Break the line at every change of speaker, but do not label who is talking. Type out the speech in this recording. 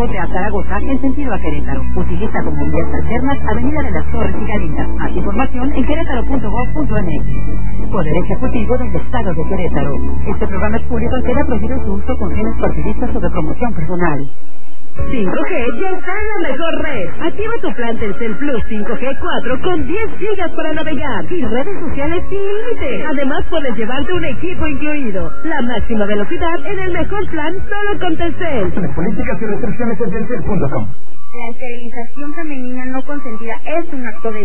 Acote a Zaragoza en sentido a Querétaro. Utiliza como vías alternas Avenida de las Torres y Galicia. Más información en querétaro.gov.mx. Poder Ejecutivo del Estado de Querétaro. Este programa es público y queda prohibido su uso con fines partidistas o de promoción personal.
5G ya está en la mejor red. Activa tu plan Telcel Plus 5G 4 con 10 gigas para navegar y redes sociales sin límite. Además puedes llevarte un equipo incluido. La máxima velocidad en el mejor plan solo con Telcel.
Políticas y restricciones en Telcel.com.
La esterilización femenina no consentida es un acto de